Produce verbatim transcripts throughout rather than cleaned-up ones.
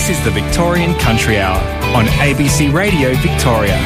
This is the Victorian Country Hour on A B C Radio Victoria.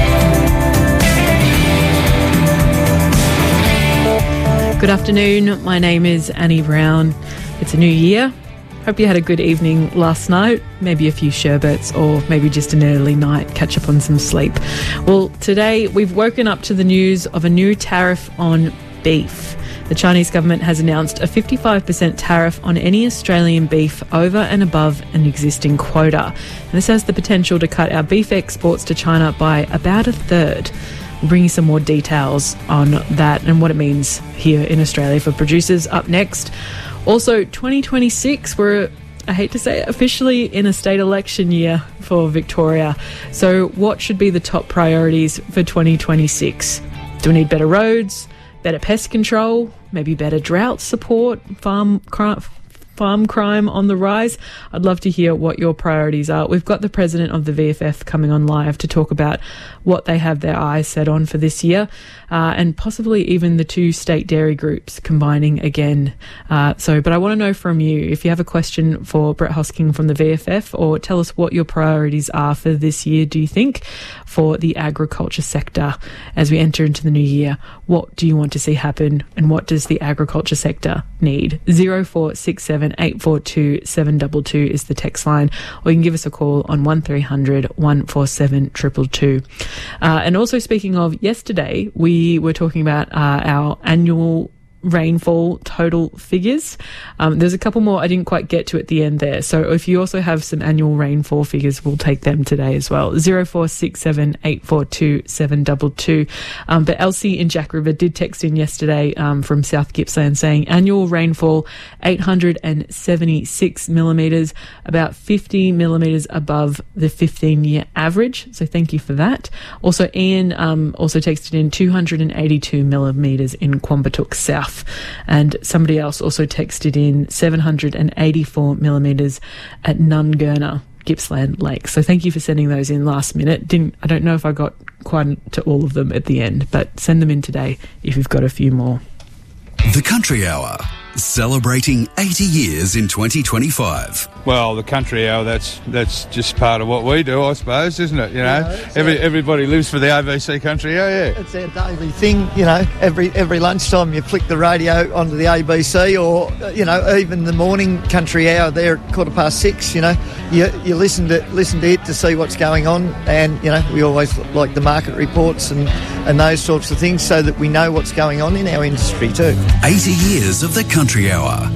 Good afternoon, my name is Annie Brown. It's a new year. Hope you had a good evening last night, maybe a few sherbets or maybe just an early night, catch up on some sleep. Well, today we've woken up to the news of a new tariff on beef. The Chinese government has announced a fifty-five percent tariff on any Australian beef over and above an existing quota. And this has the potential to cut our beef exports to China by about a third. We'll bring you some more details on that and what it means here in Australia for producers up next. Also, twenty twenty-six, we're, I hate to say it, officially in a state election year for Victoria. So what should be the top priorities for twenty twenty-six? Do we need better roads, better pest control, maybe better drought support, farm crime, farm crime on the rise? I'd love to hear what your priorities are. We've got the president of the V F F coming on live to talk about what they have their eyes set on for this year, uh, and possibly even the two state dairy groups combining again. Uh, so, but I want to know from you, if you have a question for Brett Hosking from the V F F, or tell us what your priorities are for this year, do you think, for the agriculture sector as we enter into the new year? What do you want to see happen, and what does the agriculture sector need? zero four six seven eight four two seven two two is the text line, or you can give us a call on one three hundred one four seven two two two. Uh, and also, speaking of yesterday, we were talking about uh, our annual rainfall total figures. Um, there's a couple more I didn't quite get to at the end there. So if you also have some annual rainfall figures, we'll take them today as well. zero four six seven eight four two seven two two. Um, but Elsie in Jack River did text in yesterday um, from South Gippsland saying annual rainfall eight hundred seventy-six millimetres, about fifty millimetres above the fifteen-year average. So thank you for that. Also, Ian um, also texted in two hundred eighty-two millimetres in Quambatook South. And somebody else also texted in seven hundred eighty-four millimetres at Nungurna, Gippsland Lake. So thank you for sending those in last minute. Didn't I don't know if I got quite to all of them at the end, but send them in today if you've got a few more. The Country Hour, celebrating eighty years in twenty twenty-five. Well, the Country Hour, that's that's just part of what we do, I suppose, isn't it? You know, yeah, Every, everybody lives for the A B C Country Hour, yeah. It's our daily thing, you know. Every every lunchtime you flick the radio onto the A B C, or, you know, even the morning Country Hour there at quarter past six, you know. You you listen to listen to it to see what's going on, and, you know, we always like the market reports and, and those sorts of things so that we know what's going on in our industry too. eighty years of the Country Hour.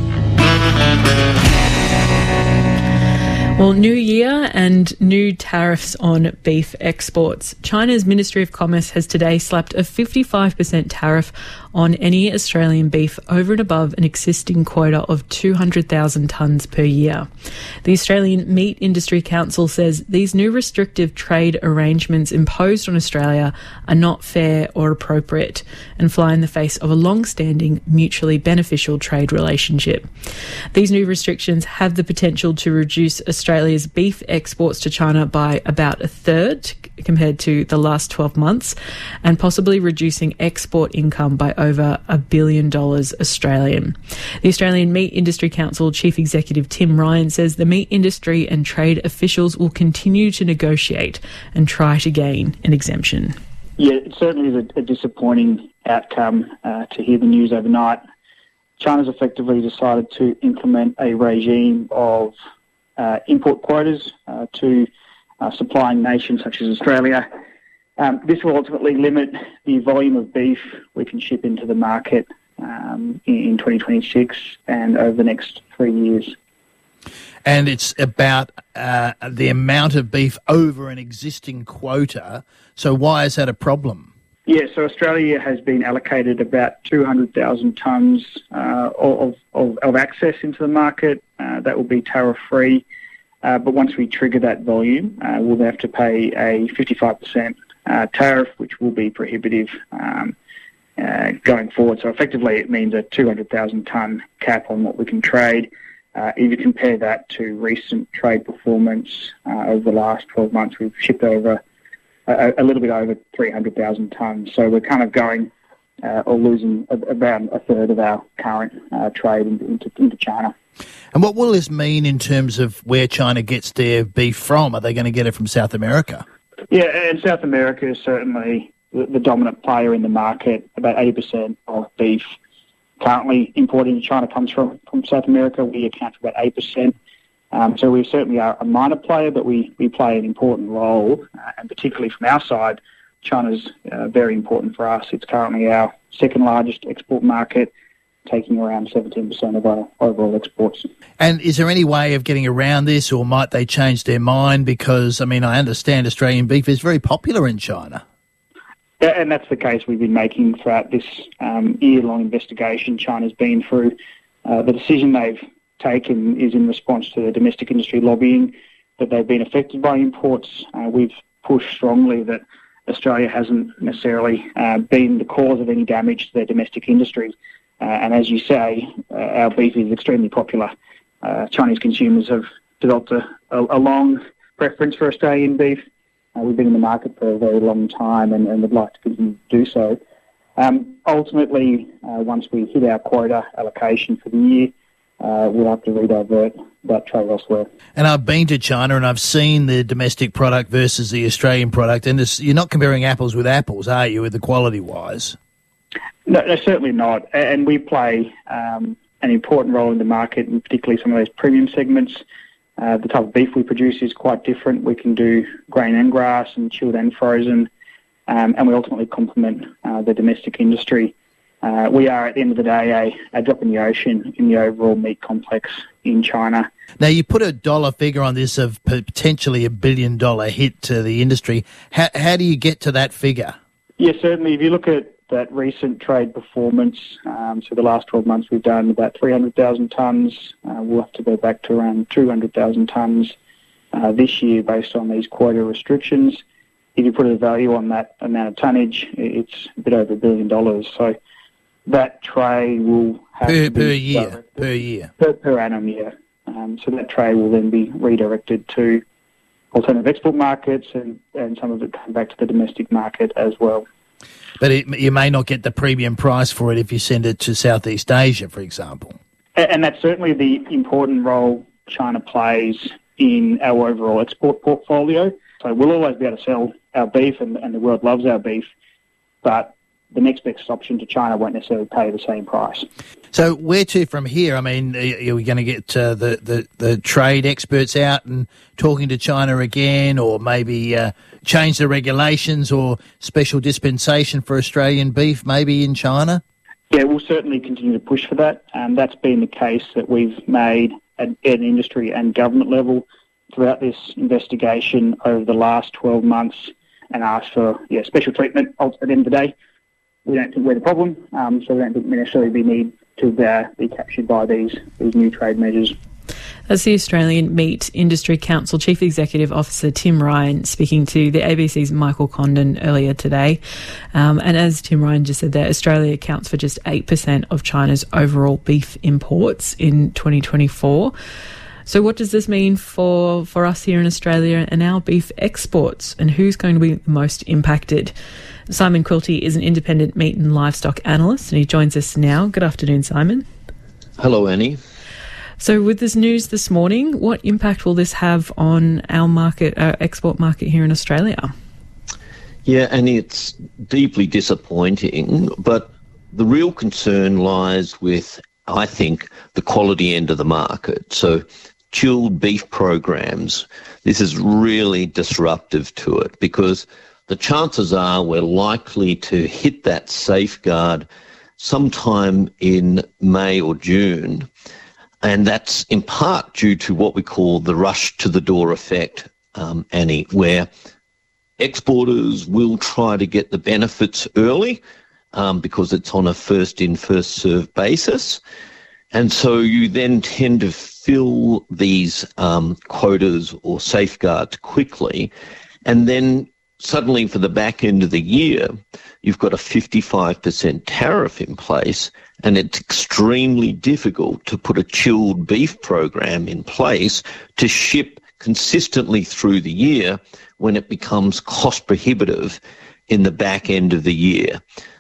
Well, new year and new tariffs on beef exports. China's Ministry of Commerce has today slapped a fifty-five percent tariff on any Australian beef over and above an existing quota of two hundred thousand tonnes per year. The Australian Meat Industry Council says these new restrictive trade arrangements imposed on Australia are not fair or appropriate and fly in the face of a long-standing, mutually beneficial trade relationship. These new restrictions have the potential to reduce Australia's beef exports to China by about a third compared to the last twelve months, and possibly reducing export income by over a billion dollars Australian. The Australian Meat Industry Council Chief Executive Tim Ryan says the meat industry and trade officials will continue to negotiate and try to gain an exemption. Yeah, it certainly is a, a disappointing outcome uh, to hear the news overnight. China's effectively decided to implement a regime of uh, import quotas uh, to uh, supplying nations such as Australia. Um, this will ultimately limit the volume of beef we can ship into the market um, in, in twenty twenty-six and over the next three years. And it's about uh, the amount of beef over an existing quota. So why is that a problem? Yeah, so Australia has been allocated about two hundred thousand tonnes uh, of, of, of access into the market. Uh, that will be tariff-free. Uh, but once we trigger that volume, uh, we'll have to pay a fifty-five percent uh, tariff, which will be prohibitive um, uh, going forward. So effectively it means a two hundred thousand tonne cap on what we can trade. Uh, if you compare that to recent trade performance uh, over the last twelve months, we've shipped over a, a little bit over three hundred thousand tonnes. So we're kind of going uh, or losing a, around a third of our current uh, trade into, into China. And what will this mean in terms of where China gets their beef from? Are they going to get it from South America? Yeah, and South America is certainly the, the dominant player in the market. About eighty percent of beef currently imported into China comes from, from South America. We account for about eight percent. Um, so we certainly are a minor player, but we, we play an important role, uh, and particularly from our side, China's uh, very important for us. It's currently our second largest export market, taking around seventeen percent of our overall exports. And is there any way of getting around this, or might they change their mind? Because, I mean, I understand Australian beef is very popular in China. Yeah, and that's the case we've been making throughout this um, year-long investigation China's been through. Uh, the decision they've taken is in response to the domestic industry lobbying that they've been affected by imports. Uh, we've pushed strongly that Australia hasn't necessarily uh, been the cause of any damage to their domestic industry. Uh, and as you say, uh, our beef is extremely popular. Uh, Chinese consumers have developed a, a, a long preference for Australian beef. Uh, we've been in the market for a very long time and, and would like to continue to do so. Um, ultimately, uh, once we hit our quota allocation for the year, uh, we'll have to redivert that trade elsewhere. And I've been to China and I've seen the domestic product versus the Australian product, and this, you're not comparing apples with apples, are you, with the quality-wise? No, no, certainly not. And we play um, an important role in the market, and particularly some of those premium segments. Uh, the type of beef we produce is quite different. We can do grain and grass and chilled and frozen, um, and we ultimately complement uh, the domestic industry. Uh, we are, at the end of the day, a, a drop in the ocean in the overall meat complex in China. Now, you put a dollar figure on this of potentially a billion dollar hit to the industry. How, how do you get to that figure? Yes, certainly. If you look at that recent trade performance, um, so the last twelve months we've done about three hundred thousand tonnes. Uh, we'll have to go back to around two hundred thousand tonnes uh, this year based on these quota restrictions. If you put a value on that amount of tonnage, it's a bit over a billion dollars. So that trade will have per, to be per year, directed, per year, per, per annum, yeah. Um, so that trade will then be redirected to alternative export markets, and, and some of it come back to the domestic market as well. But it, you may not get the premium price for it if you send it to Southeast Asia, for example. And, and that's certainly the important role China plays in our overall export portfolio. So we'll always be able to sell our beef, and, and the world loves our beef, but the next best option to China won't necessarily pay the same price. So where to from here? I mean, are we going to get uh, the, the, the trade experts out and talking to China again, or maybe uh, change the regulations or special dispensation for Australian beef maybe in China? Yeah, we'll certainly continue to push for that. Um, that's been the case that we've made at an industry and government level throughout this investigation over the last twelve months, and asked for yeah, special treatment at the end of the day. We don't think we're the problem, um, so we don't think we necessarily be need to uh, be captured by these, these new trade measures. That's the Australian Meat Industry Council Chief Executive Officer Tim Ryan speaking to the A B C's Michael Condon earlier today. Um, and as Tim Ryan just said there, Australia accounts for just eight percent of China's overall beef imports in twenty twenty-four. So what does this mean for, for us here in Australia and our beef exports, and who's going to be the most impacted? Simon Quilty is an independent meat and livestock analyst, and he joins us now. Good afternoon, Simon. Hello, Annie. So with this news this morning, what impact will this have on our market, our export market here in Australia? Yeah, and it's deeply disappointing, but the real concern lies with, I think, the quality end of the market. So chilled beef programs, this is really disruptive to it, because the chances are we're likely to hit that safeguard sometime in May or June, and that's in part due to what we call the rush to the door effect, um, Annie, where exporters will try to get the benefits early um, because it's on a first-in, first-served basis. And so you then tend to fill these um, quotas or safeguards quickly, and then suddenly for the back end of the year, you've got a fifty-five percent tariff in place, and it's extremely difficult to put a chilled beef program in place to ship consistently through the year when it becomes cost prohibitive in the back end of the year.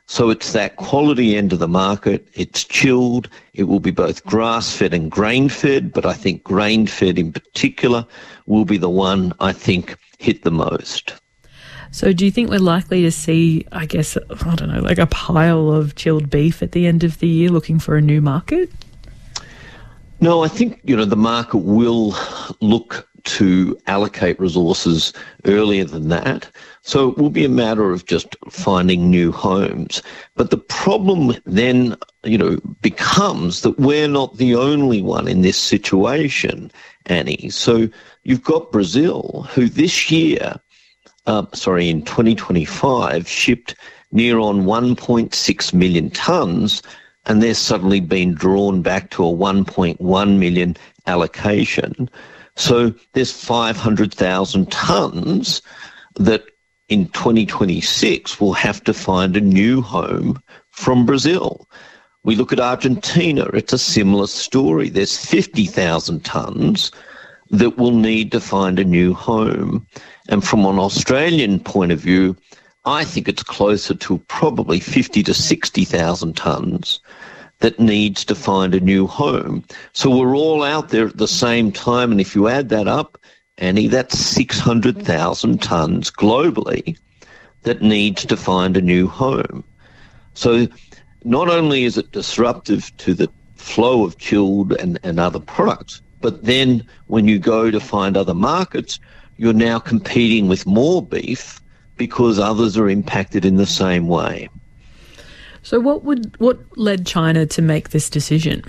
So it's that quality end of the market. It's chilled. It will be both grass-fed and grain-fed, but I think grain-fed in particular will be the one I think hit the most. So do you think we're likely to see, I guess, I don't know, like a pile of chilled beef at the end of the year looking for a new market? No, I think, you know, the market will look to allocate resources earlier than that. So it will be a matter of just finding new homes. But the problem then, you know, becomes that we're not the only one in this situation, Annie. So you've got Brazil, who this year, uh, sorry, in twenty twenty-five, shipped near on one point six million tonnes, and they're suddenly been drawn back to a one point one million allocation. So there's five hundred thousand tonnes that in twenty twenty-six will have to find a new home from Brazil. We look at Argentina, it's a similar story. There's fifty thousand tonnes that will need to find a new home. And from an Australian point of view, I think it's closer to probably fifty to sixty thousand tonnes that needs to find a new home. So we're all out there at the same time, and if you add that up, Annie, that's six hundred thousand tonnes globally that needs to find a new home. So not only is it disruptive to the flow of chilled and, and other products, but then when you go to find other markets, you're now competing with more beef because others are impacted in the same way. So what would what led China to make this decision?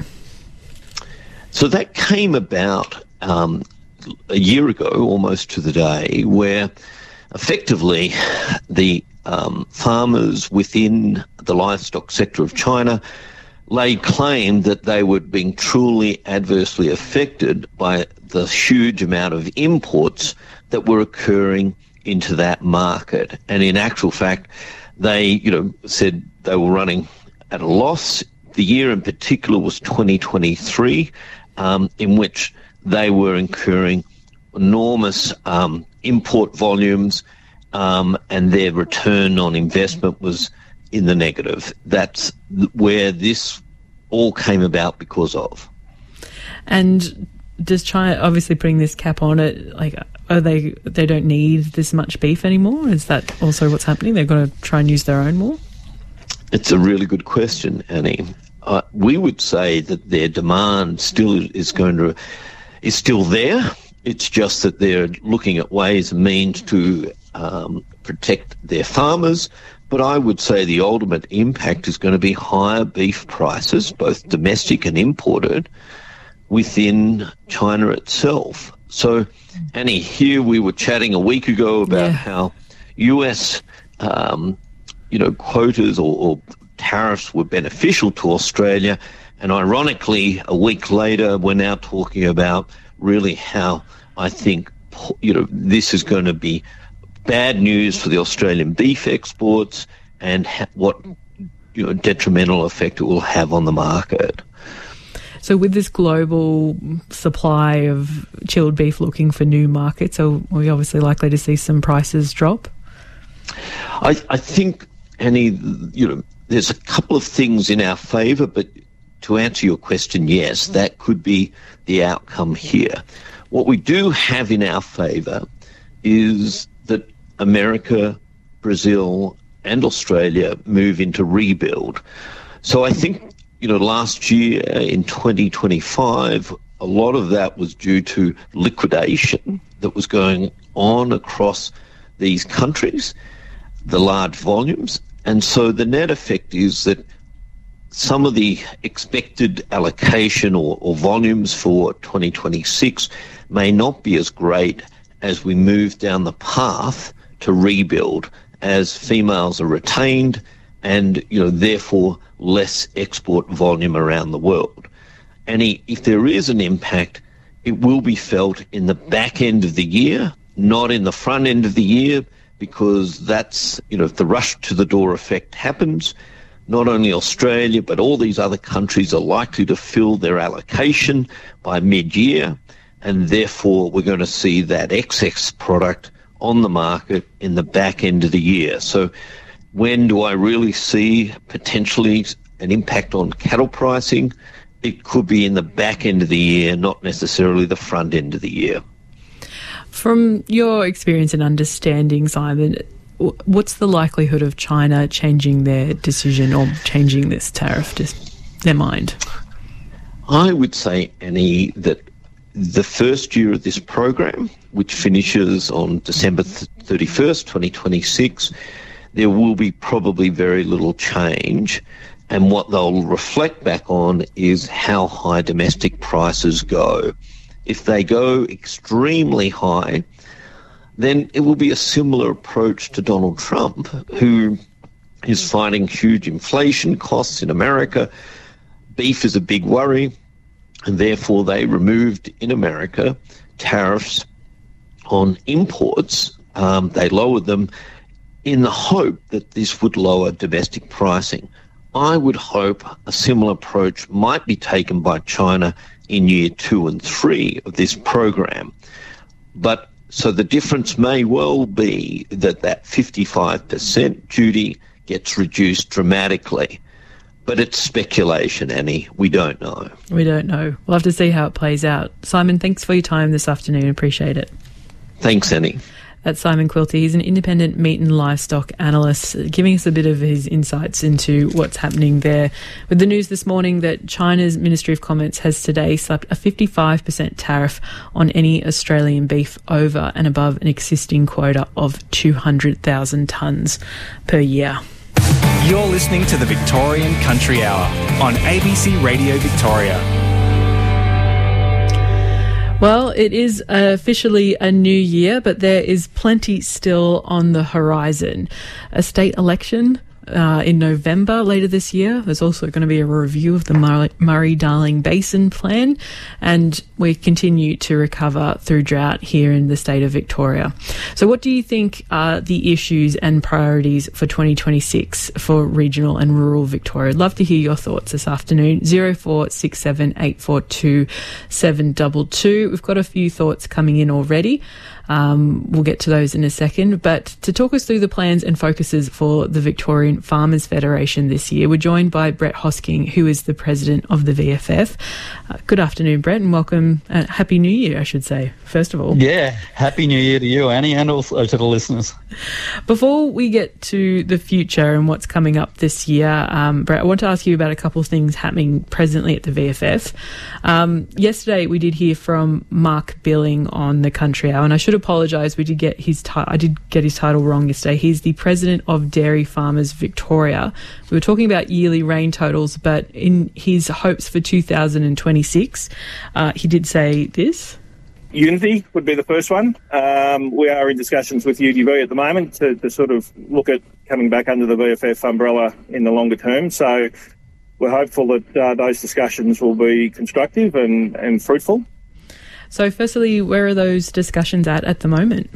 So that came about um, a year ago, almost to the day, where effectively the um, farmers within the livestock sector of China laid claim that they were being truly adversely affected by the huge amount of imports that were occurring into that market. And in actual fact, they, you know, said they were running at a loss. The year in particular was twenty twenty-three, um, in which they were incurring enormous um, import volumes, um, and their return on investment was in the negative. That's where this all came about because of. And does China, obviously putting this cap on it, like, are they they don't need this much beef anymore? Is that also what's happening? They're going to try and use their own more? It's a really good question, Annie. Uh, we would say that their demand still is going to is still there. It's just that they're looking at ways and means to um, protect their farmers. But I would say the ultimate impact is going to be higher beef prices, both domestic and imported, within China itself. So, Annie, here we were chatting a week ago about yeah. how U S, um, you know, quotas or, or tariffs were beneficial to Australia, and ironically, a week later, we're now talking about really how I think, you know, this is going to be bad news for the Australian beef exports and ha- what, you know, detrimental effect it will have on the market. So with this global supply of chilled beef looking for new markets, are we obviously likely to see some prices drop? I, I think, Annie, you know, there's a couple of things in our favour, but to answer your question, yes, that could be the outcome here. What we do have in our favour is that America, Brazil and Australia move into rebuild. So I think, you know, last year in twenty twenty-five, a lot of that was due to liquidation that was going on across these countries, the large volumes. And so the net effect is that some of the expected allocation or, or volumes for twenty twenty-six may not be as great as we move down the path to rebuild, as females are retained and, you know, therefore less export volume around the world. And if there is an impact, it will be felt in the back end of the year, not in the front end of the year, because that's, you know, if the rush to the door effect happens, not only Australia, but all these other countries are likely to fill their allocation by mid-year, and therefore we're going to see that excess product on the market in the back end of the year. So When do I really see potentially an impact on cattle pricing? It could be in the back end of the year, not necessarily the front end of the year. From your experience and understanding, Simon, what's the likelihood of China changing their decision or changing this tariff, just their mind? I would say, Annie, that the first year of this program, which finishes on December thirty-first, twenty twenty-six, there will be probably very little change. And what they'll reflect back on is how high domestic prices go. If they go extremely high, then it will be a similar approach to Donald Trump, who is fighting huge inflation costs in America. Beef is a big worry, and therefore they removed in America tariffs on imports. Um, they lowered them in the hope that this would lower domestic pricing. I would hope a similar approach might be taken by China in year two and three of this program. But so the difference may well be that that fifty-five percent duty gets reduced dramatically. But it's speculation, Annie. We don't know. We don't know. We'll have to see how it plays out. Simon, thanks for your time this afternoon. Appreciate it. Thanks, Annie. That's Simon Quilty. He's an independent meat and livestock analyst, giving us a bit of his insights into what's happening there. With the news this morning that China's Ministry of Commerce has today slapped a fifty-five percent tariff on any Australian beef over and above an existing quota of two hundred thousand tonnes per year. You're listening to the Victorian Country Hour on A B C Radio Victoria. Well, it is officially a new year, but there is plenty still on the horizon. A state election uh, in November later this year. There's also going to be a review of the Mur- Murray-Darling Basin Plan, and we continue to recover through drought here in the state of Victoria. So what do you think are the issues and priorities for twenty twenty-six for regional and rural Victoria? I'd love to hear your thoughts this afternoon. zero four six seven eight four two seven two two. We've got a few thoughts coming in already. Um, we'll get to those in a second. But to talk us through the plans and focuses for the Victorian Farmers Federation this year, we're joined by Brett Hosking, who is the president of the V F F. Uh, good afternoon, Brett, and welcome. Uh, Happy New Year, I should say, first of all. Yeah, Happy New Year to you, Annie, and also to the listeners. Before we get to the future and what's coming up this year, um, Brett, I want to ask you about a couple of things happening presently at the V F F. Um, yesterday, we did hear from Mark Billing on the Country Hour, and I should apologise. We did get his ti- I did get his title wrong yesterday. He's the president of Dairy Farmers Victoria. We were talking about yearly rain totals, but in his hopes for two thousand twenty-six, uh, he did say this. Unity would be the first one. Um, we are in discussions with U D V at the moment to, to sort of look at coming back under the V F F umbrella in the longer term. So we're hopeful that uh, those discussions will be constructive and, and fruitful. So firstly, where are those discussions at at the moment?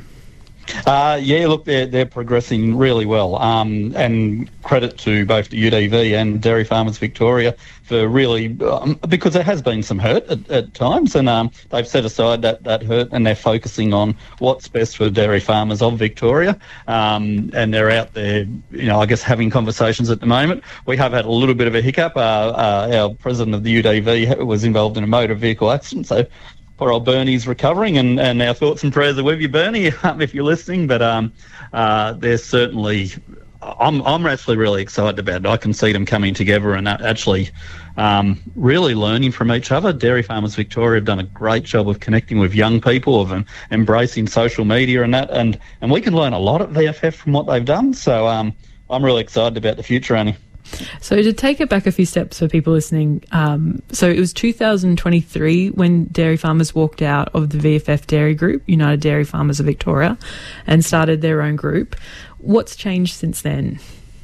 Uh, yeah, look, they're, they're progressing really well. Um, and credit to both the U D V and Dairy Farmers Victoria for really, um, because there has been some hurt at, at times, and um, they've set aside that, that hurt and they're focusing on what's best for dairy farmers of Victoria. Um, and they're out there, you know, I guess having conversations at the moment. We have had a little bit of a hiccup. Uh, uh, our president of the U D V was involved in a motor vehicle accident, so poor old Bernie's recovering, and, and our thoughts and prayers are with you, Bernie, um, if you're listening. But um, uh, there's certainly, I'm I'm actually really excited about it. I can see them coming together and actually um, really learning from each other. Dairy Farmers Victoria have done a great job of connecting with young people, of um, embracing social media and that, and, and we can learn a lot at V F F from what they've done. So um, I'm really excited about the future, Annie. So to take it back a few steps for people listening, um, so it was two thousand twenty-three when dairy farmers walked out of the V F F Dairy Group, United Dairy Farmers of Victoria, and started their own group. What's changed since then?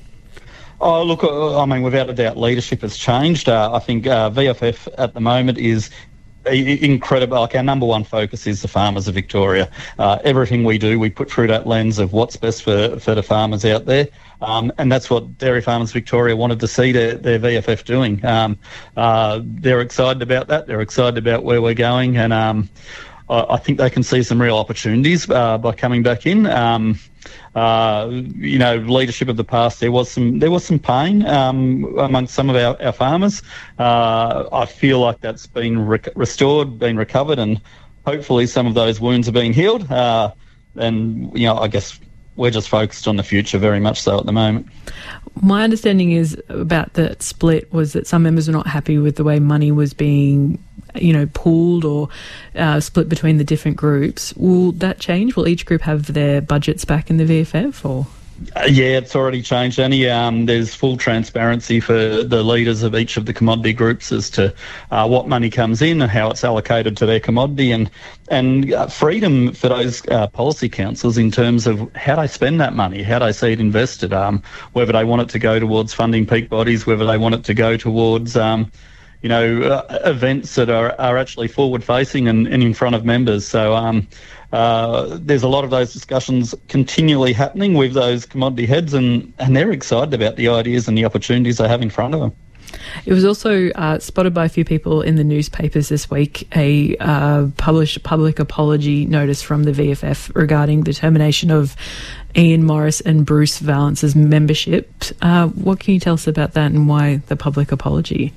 Oh, look, I mean, without a doubt, leadership has changed. Uh, I think uh, V F F at the moment is incredible. Like, our number one focus is the farmers of Victoria. Uh, everything we do, we put through that lens of what's best for, for the farmers out there. Um, and that's what Dairy Farmers Victoria wanted to see their, their V F F doing. Um, uh, they're excited about that. They're excited about where we're going. And um, I, I think they can see some real opportunities uh, by coming back in. Um, uh, you know, leadership of the past, there was some there was some pain um, amongst some of our, our farmers. Uh, I feel like that's been rec- restored, been recovered, and hopefully some of those wounds are being healed. Uh, and, you know, I guess we're just focused on the future very much so at the moment. My understanding is about the split was that some members were not happy with the way money was being, you know, pooled or uh, split between the different groups. Will that change? Will each group have their budgets back in the V F F or...? Uh, yeah, it's already changed, Annie. Um, there's full transparency for the leaders of each of the commodity groups as to uh, what money comes in and how it's allocated to their commodity, and and uh, freedom for those uh, policy councils in terms of how they spend that money, how they see it invested, um, whether they want it to go towards funding peak bodies, whether they want it to go towards... Um, you know, uh, events that are, are actually forward-facing and, and in front of members. So um, uh, there's a lot of those discussions continually happening with those commodity heads, and, and they're excited about the ideas and the opportunities they have in front of them. It was also uh, spotted by a few people in the newspapers this week, a uh, published public apology notice from the V F F regarding the termination of Ian Morris and Bruce Valance's membership. Uh, what can you tell us about that and why the public apology?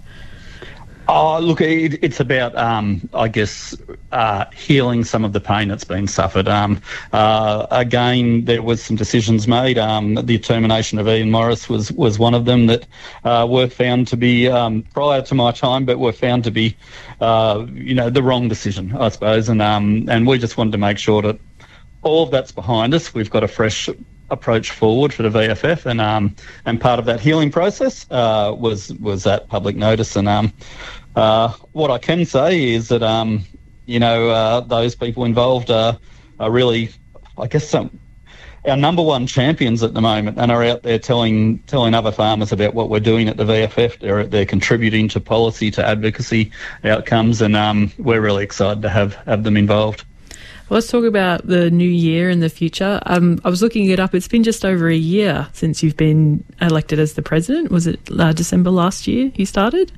Oh, look, it, it's about, um, I guess, uh, healing some of the pain that's been suffered. Um, uh, again, there was some decisions made. Um, the termination of Ian Morris was, was one of them that uh, were found to be, um, prior to my time, but were found to be, uh, you know, the wrong decision, I suppose. And um, and we just wanted to make sure that all of that's behind us. We've got a fresh approach forward for the V F F, and um, and part of that healing process uh, was was that public notice. And um, uh, what I can say is that um, you know uh, those people involved are, are really, I guess, some our number one champions at the moment, and are out there telling telling other farmers about what we're doing at the V F F. They're they're contributing to policy, to advocacy outcomes, and um, we're really excited to have have them involved. Well, let's talk about the new year and the future. Um, I was looking it up. It's been just over a year since you've been elected as the president. Was it uh, December last year you started?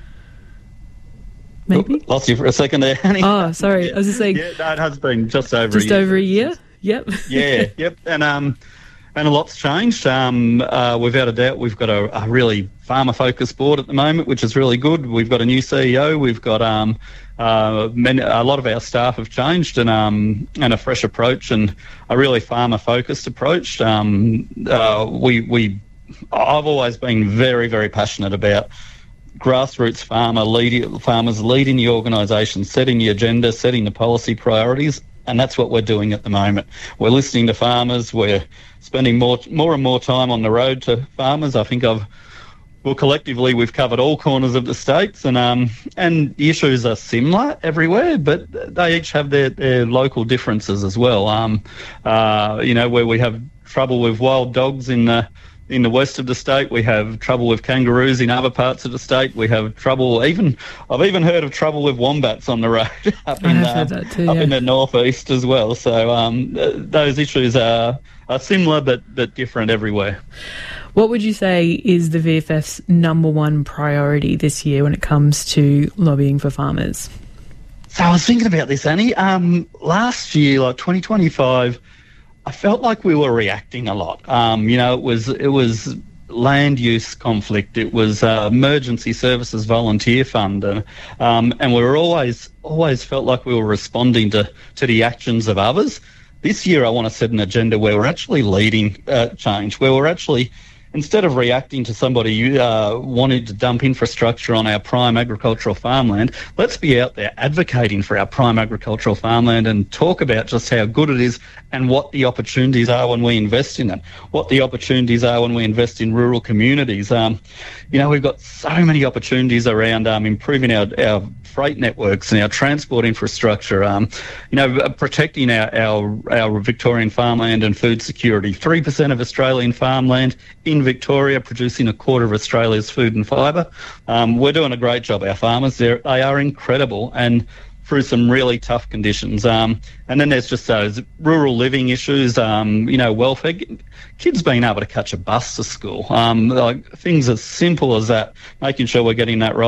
Maybe? Oop, lost you for a second there, Annie. Oh, sorry. I was just saying... Yeah, no, it has been just over just a year. over a year? Yep. yeah, yep. And um, and a lot's changed. Um, uh, without a doubt, we've got a, a really farmer-focused board at the moment, which is really good. We've got a new C E O. We've got um, uh, many, a lot of our staff have changed, and um, and a fresh approach and a really farmer-focused approach. Um, uh, we we I've always been very very passionate about grassroots farmer lead, farmers leading the organisation, setting the agenda, setting the policy priorities. And that's what we're doing at the moment. We're listening to farmers. We're spending more more and more time on the road to farmers. I think I've, well, collectively we've covered all corners of the states, and um and the issues are similar everywhere, but they each have their, their local differences as well. Um, uh, you know, where we have trouble with wild dogs in the in the west of the state, we have trouble with kangaroos in other parts of the state. We have trouble, even I've even heard of trouble with wombats on the road up in uh, too, up yeah. in the northeast as well. So um, th- those issues are are similar but but different everywhere. What would you say is the V F F's number one priority this year when it comes to lobbying for farmers? So I was thinking about this, Annie. Um, last year, like twenty twenty-five. I felt like we were reacting a lot. Um, you know, it was it was land use conflict. It was uh, emergency services volunteer fund, and um, and we were always always felt like we were responding to to the actions of others. This year, I want to set an agenda where we're actually leading uh, change, where we're actually, instead of reacting to somebody uh, wanting to dump infrastructure on our prime agricultural farmland, let's be out there advocating for our prime agricultural farmland and talk about just how good it is and what the opportunities are when we invest in it, what the opportunities are when we invest in rural communities. Um, you know, we've got so many opportunities around um, improving our, our freight networks and our transport infrastructure, um, you know, protecting our, our, our Victorian farmland and food security. three percent of Australian farmland in Victoria producing a quarter of Australia's food and fibre. Um, we're doing a great job. Our farmers, they're, they are incredible, and through some really tough conditions. Um, and then there's just those rural living issues, um, you know, welfare, kids being able to catch a bus to school, um, like things as simple as that, making sure we're getting that right.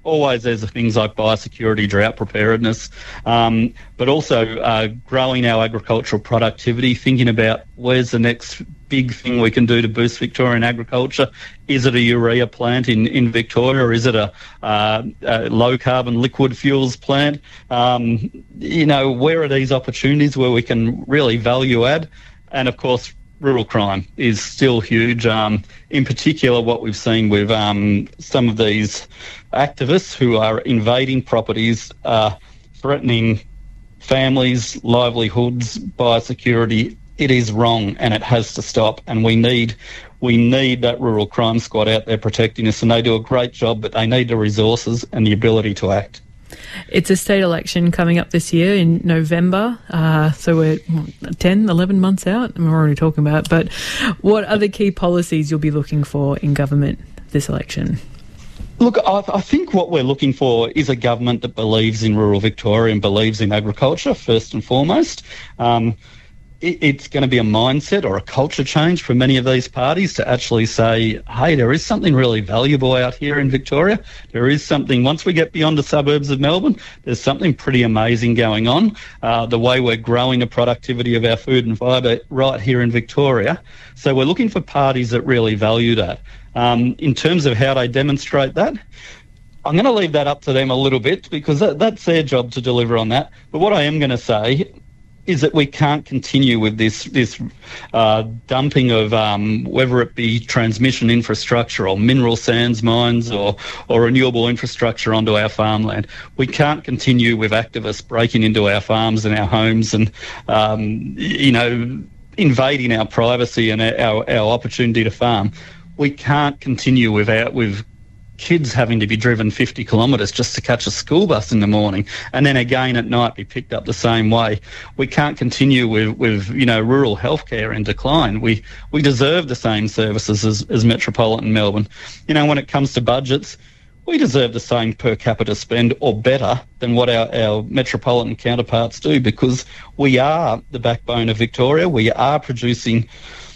always there's things like biosecurity, drought preparedness, um, but also uh, growing our agricultural productivity, thinking about where's the next big thing we can do to boost Victorian agriculture. Is it a urea plant in, in Victoria, or is it a, uh, a low-carbon liquid fuels plant? Um, you know, where are these opportunities where we can really value add? And, of course, rural crime is still huge. Um, in particular, what we've seen with um, some of these activists who are invading properties, uh, threatening families, livelihoods, biosecurity. It is wrong, and it has to stop. And we need we need that rural crime squad out there protecting us, and they do a great job, but they need the resources and the ability to act. It's a state election coming up this year in November, uh, so we're ten, eleven months out, and we're already talking about it. But what are the key policies you'll be looking for in government this election? Look, I, I think what we're looking for is a government that believes in rural Victoria and believes in agriculture, first and foremost. Um, It's going to be a mindset or a culture change for many of these parties to actually say, hey, there is something really valuable out here in Victoria. There is something, once we get beyond the suburbs of Melbourne, there's something pretty amazing going on. Uh, the way we're growing the productivity of our food and fibre right here in Victoria. So we're looking for parties that really value that. Um, in terms of how they demonstrate that, I'm going to leave that up to them a little bit, because that, that's their job to deliver on that. But what I am going to say is that we can't continue with this this uh, dumping of um, whether it be transmission infrastructure or mineral sands mines or, or renewable infrastructure onto our farmland. We can't continue with activists breaking into our farms and our homes and, um, you know, invading our privacy and our, our opportunity to farm. We can't continue without with kids having to be driven fifty kilometres just to catch a school bus in the morning, and then again at night be picked up the same way. We can't continue with, with you know, rural healthcare in decline. We we deserve the same services as, as metropolitan Melbourne. You know, when it comes to budgets, we deserve the same per capita spend or better than what our, our metropolitan counterparts do, because we are the backbone of Victoria. We are producing,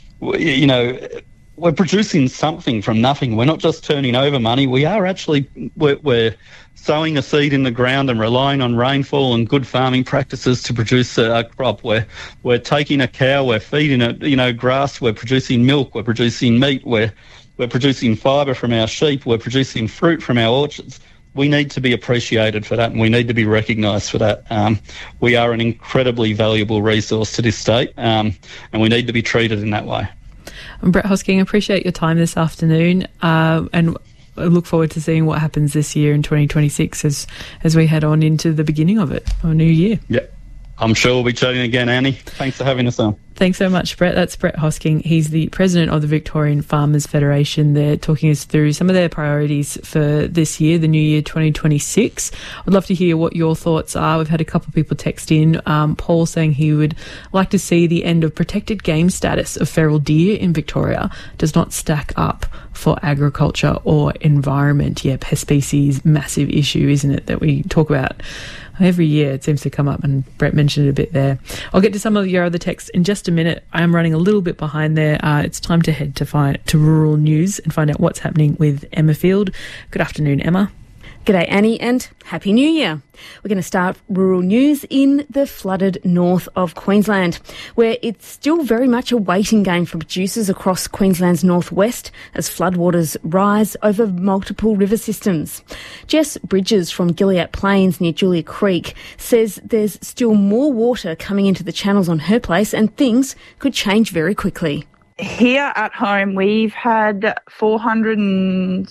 you know, we're producing something from nothing. We're not just turning over money. We are actually, we're, we're sowing a seed in the ground and relying on rainfall and good farming practices to produce a crop. We're, we're taking a cow, we're feeding it, you know, grass, we're producing milk, we're producing meat, we're, we're producing fibre from our sheep, we're producing fruit from our orchards. We need to be appreciated for that, and we need to be recognised for that. Um, we are an incredibly valuable resource to this state, um, and we need to be treated in that way. I'm Brett Hosking. I appreciate your time this afternoon, uh, and I look forward to seeing what happens this year in twenty twenty-six as as we head on into the beginning of it, or new year. Yeah, I'm sure we'll be chatting again, Annie. Thanks for having us on. Thanks so much, Brett. That's Brett Hosking. He's the president of the Victorian Farmers Federation. They're talking us through some of their priorities for this year, the new year twenty twenty-six. I'd love to hear what your thoughts are. We've had a couple of people text in. Um, Paul saying he would like to see the end of protected game status of feral deer in Victoria does not stack up for agriculture or environment. Yeah, pest species, massive issue, isn't it, that we talk about every year. It seems to come up, and Brett mentioned it a bit there. I'll get to some of your other texts in just a minute. I am running a little bit behind there. Uh, it's time to head to find to rural news and find out what's happening with Emma Field. Good afternoon, Emma. G'day, Annie, and Happy New Year. We're going to start rural news in the flooded north of Queensland, where it's still very much a waiting game for producers across Queensland's northwest as floodwaters rise over multiple river systems. Jess Bridges from Gilliat Plains near Julia Creek says there's still more water coming into the channels on her place and things could change very quickly. Here at home, we've had four hundred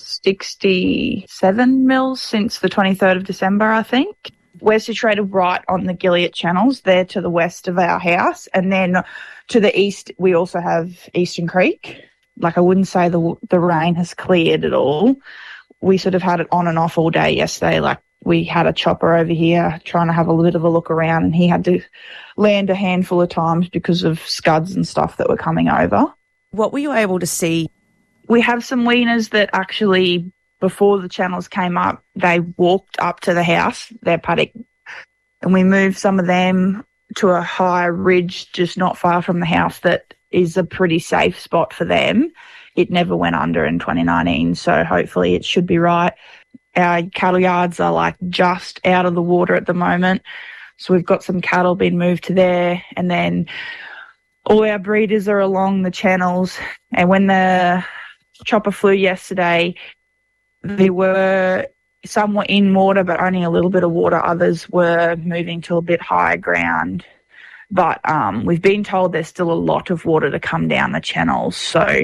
sixty-seven mils since the twenty-third of December, I think. We're situated right on the Gilliat channels, there to the west of our house. And then to the east, we also have Eastern Creek. Like, I wouldn't say the the rain has cleared at all. We sort of had it on and off all day yesterday. Like, we had a chopper over here trying to have a bit of a look around, and he had to land a handful of times because of scuds and stuff that were coming over. What were you able to see? We have some weaners that actually, before the channels came up, they walked up to the house, their paddock, and we moved some of them to a higher ridge just not far from the house that is a pretty safe spot for them. It never went under in twenty nineteen, so hopefully it should be right. our cattle yards are like just out of the water at the moment. So we've got some cattle being moved to there, and then all our breeders are along the channels. And when the chopper flew yesterday, they were some were in water, but only a little bit of water. Others were moving to a bit higher ground. But um, we've been told there's still a lot of water to come down the channels. So,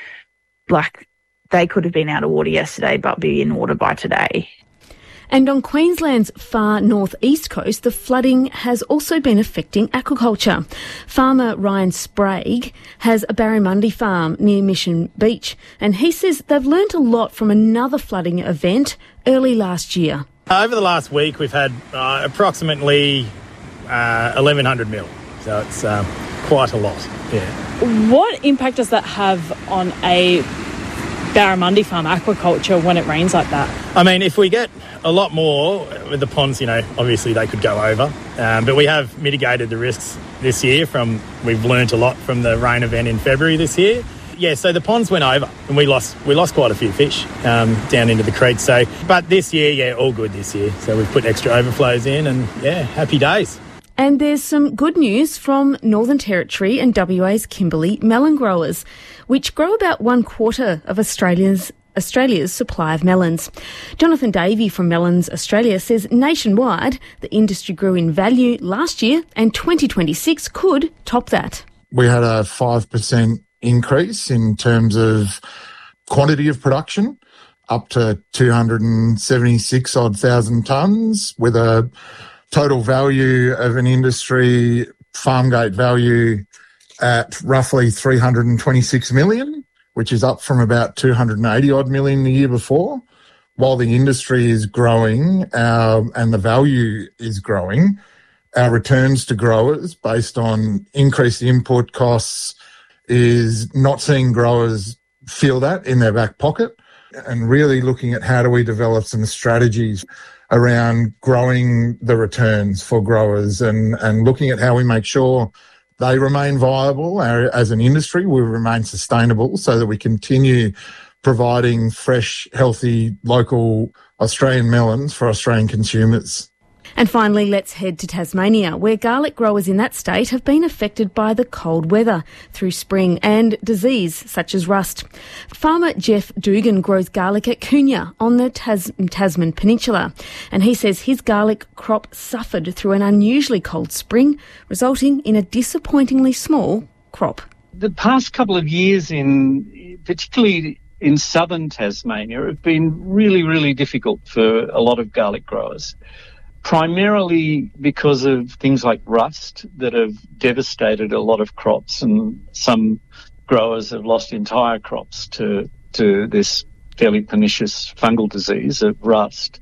like, they could have been out of water yesterday, but be in water by today. And on Queensland's far northeast coast, the flooding has also been affecting aquaculture. Farmer Ryan Sprague has a barramundi farm near Mission Beach, and he says they've learnt a lot from another flooding event early last year. Uh, over the last week, we've had uh, approximately uh, eleven hundred mil, so it's uh, quite a lot. Yeah. What impact does that have on a barramundi farm aquaculture when it rains like that? I mean, if we get a lot more with the ponds, you know, obviously they could go over. Um, but we have mitigated the risks this year from, we've learnt a lot from the rain event in February this year. Yeah, so the ponds went over and we lost we lost quite a few fish um, down into the creek. So, but this year, yeah, all good this year. So we've put extra overflows in and, yeah, happy days. And there's some good news from Northern Territory and W A's Kimberley melon growers, which grow about one quarter of Australia's Australia's supply of melons. Jonathan Davey from Melons Australia says nationwide the industry grew in value last year and twenty twenty-six could top that. We had a five percent increase in terms of quantity of production, up to two hundred seventy-six odd thousand tonnes, with a total value of an industry farm gate value at roughly three hundred twenty-six million, which is up from about two hundred eighty odd million the year before. While the industry is growing uh, and the value is growing, our returns to growers based on increased input costs is not seeing growers feel that in their back pocket, and really looking at how do we develop some strategies around growing the returns for growers and, and looking at how we make sure they remain viable as an industry, we remain sustainable so that we continue providing fresh, healthy, local Australian melons for Australian consumers. And finally, let's head to Tasmania, where garlic growers in that state have been affected by the cold weather through spring and disease such as rust. Farmer Jeff Dugan grows garlic at Coonya on the Tas- Tasman Peninsula, and he says his garlic crop suffered through an unusually cold spring, resulting in a disappointingly small crop. The past couple of years, in particularly in southern Tasmania, have been really, really difficult for a lot of garlic growers. Primarily because of things like rust that have devastated a lot of crops, and some growers have lost entire crops to, to this fairly pernicious fungal disease of rust.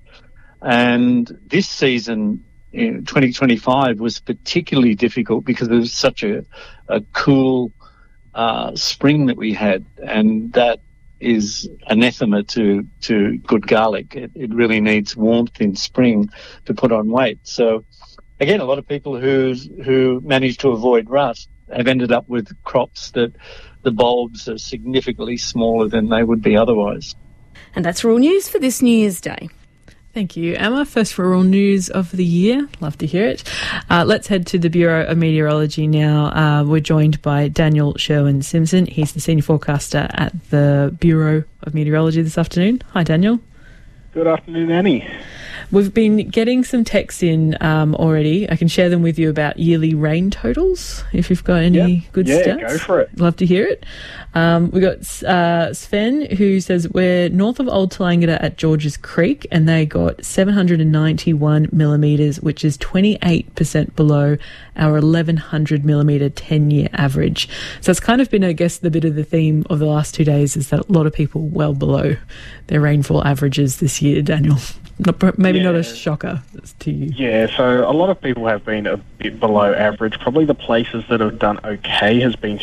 And this season, in twenty twenty-five, was particularly difficult because it was such a, a cool uh, spring that we had, and that is anathema to, to good garlic. It, it really needs warmth in spring to put on weight. So, again, a lot of people who who manage to avoid rust have ended up with crops that the bulbs are significantly smaller than they would be otherwise. And that's Rural News for this New Year's Day. Thank you, Emma. First Rural News of the year. Love to hear it. Uh, let's head to the Bureau of Meteorology now. Uh, we're joined by Daniel Sherwin-Simpson. He's the Senior Forecaster at the Bureau of Meteorology this afternoon. Hi, Daniel. Good afternoon, Annie. We've been getting some texts in um, already. I can share them with you about yearly rain totals, if you've got any yep. good yeah, stats. Yeah, go for it. Love to hear it. Um, we've got uh, Sven, who says we're north of Old Tallangatta at Georges Creek, and they got seven hundred ninety-one millimetres, which is twenty-eight percent below our eleven hundred millimetre ten-year average. So it's kind of been, I guess, the bit of the theme of the last two days is that a lot of people well below their rainfall averages this year, Daniel. Not, maybe yeah. not a shocker to you. Yeah, so a lot of people have been a bit below average. Probably the places that have done okay has been through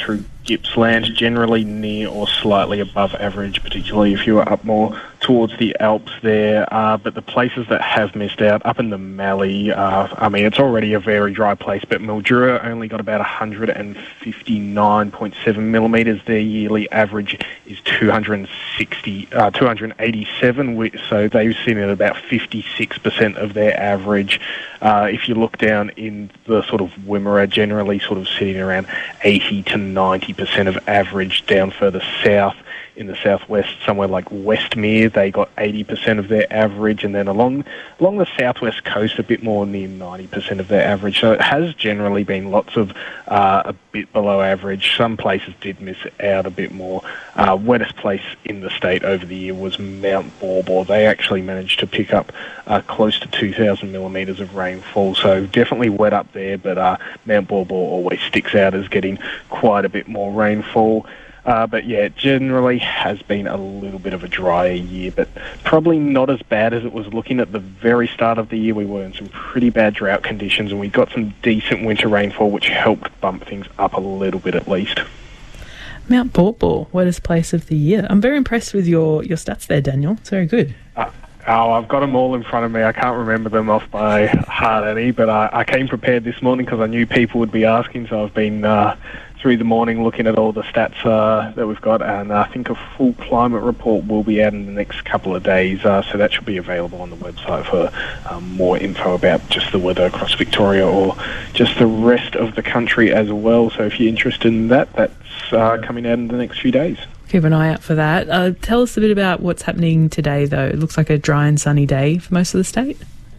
Gippsland, generally near or slightly above average, particularly if you are up more towards the Alps there. Uh, but the places that have missed out, up in the Mallee, uh, I mean, it's already a very dry place, but Mildura only got about one hundred fifty-nine point seven millimetres. Their yearly average is two hundred sixty, uh, two hundred eighty-seven, so they've seen it about fifty-six percent of their average. Uh, if you look down in the sort of Wimmera, generally sort of sitting around eighty to ninety percent of average. Down further south in the southwest, somewhere like Westmere, they got eighty percent of their average, and then along along the southwest coast, a bit more near ninety percent of their average. So it has generally been lots of uh, a bit below average. Some places did miss out a bit more. Uh, wettest place in the state over the year was Mount Baw. They actually managed to pick up uh, close to two thousand millimetres of rainfall, so definitely wet up there, but uh, Mount Baw always sticks out as getting quite a bit more rainfall. Uh, but yeah, it generally has been a little bit of a drier year, but probably not as bad as it was looking at the very start of the year. We were in some pretty bad drought conditions, and we got some decent winter rainfall, which helped bump things up a little bit at least. Mount Baw, wettest place of the year. I'm very impressed with your, your stats there, Daniel. It's very good. Uh, oh, I've got them all in front of me. I can't remember them off by heart any, but I, I came prepared this morning because I knew people would be asking, so I've been Uh, through the morning looking at all the stats uh, that we've got, and I think a full climate report will be out in the next couple of days, uh, so that should be available on the website for um, more info about just the weather across Victoria or just the rest of the country as well. So if you're interested in that, that's uh, coming out in the next few days. Keep an eye out for that. Uh, tell us a bit about what's happening today, though. It looks like a dry and sunny day for most of the state.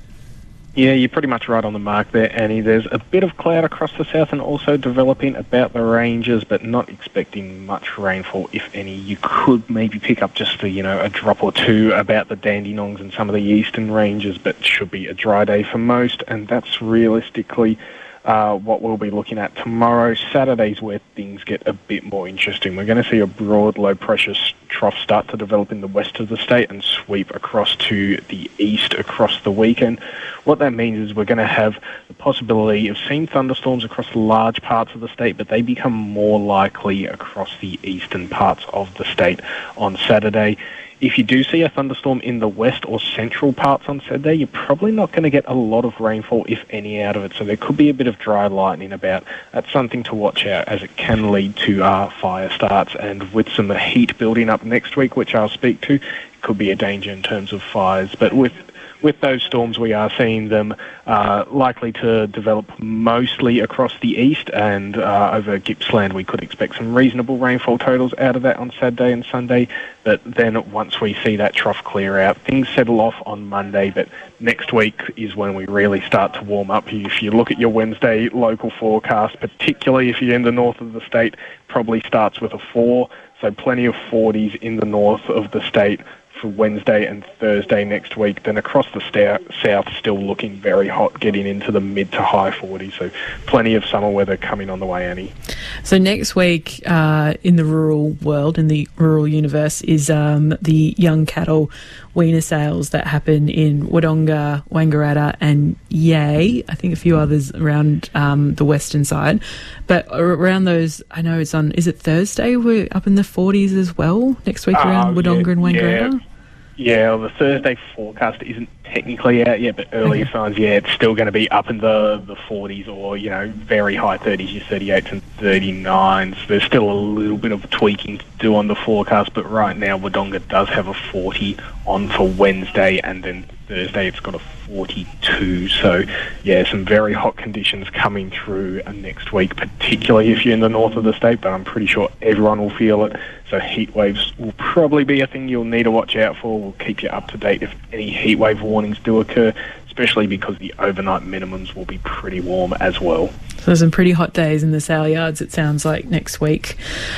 Yeah, you're pretty much right on the mark there, Annie. There's a bit of cloud across the south and also developing about the ranges, but not expecting much rainfall, if any. You could maybe pick up just a, you know, a drop or two about the Dandenongs and some of the eastern ranges, but should be a dry day for most, and that's realistically Uh, what we'll be looking at tomorrow. Saturday's where things get a bit more interesting. We're going to see a broad low-pressure trough start to develop in the west of the state and sweep across to the east across the weekend. What that means is we're going to have the possibility of seeing thunderstorms across large parts of the state, but they become more likely across the eastern parts of the state on Saturday. If you do see a thunderstorm in the west or central parts on Saturday, you're probably not going to get a lot of rainfall, if any, out of it. So there could be a bit of dry lightning about. That's something to watch out, as it can lead to uh, fire starts. And with some heat building up next week, which I'll speak to, it could be a danger in terms of fires. But with With those storms, we are seeing them uh, likely to develop mostly across the east, and uh, over Gippsland we could expect some reasonable rainfall totals out of that on Saturday and Sunday. But then once we see that trough clear out, things settle off on Monday, but next week is when we really start to warm up. If you look at your Wednesday local forecast, particularly if you're in the north of the state, probably starts with a four, so plenty of forties in the north of the state for Wednesday and Thursday next week. Then across the sta- south, still looking very hot, getting into the mid to high forties. So plenty of summer weather coming on the way, Annie. So next week uh, in the rural world, in the rural universe, is um, the young cattle weaner sales that happen in Wodonga, Wangaratta and Yea. I think a few others around um, the western side. But around those, I know it's on, is it Thursday? We're up in the forties as well next week around uh, Wodonga yeah, and Wangaratta? Yeah. Yeah, well, the Thursday forecast isn't technically out yet, but earlier okay. signs, yeah, it's still going to be up in the, the forties or, you know, very high thirties, your thirty-eights and thirty-nines. There's still a little bit of tweaking to do on the forecast, but right now Wodonga does have a forty on for Wednesday, and then Thursday it's got a forty-two. So, yeah, some very hot conditions coming through next week, particularly if you're in the north of the state, but I'm pretty sure everyone will feel it. So heat waves will probably be a thing you'll need to watch out for. We'll keep you up to date if any heat wave warnings do occur, especially because the overnight minimums will be pretty warm as well. So there's some pretty hot days in the sale yards, it sounds like, next week.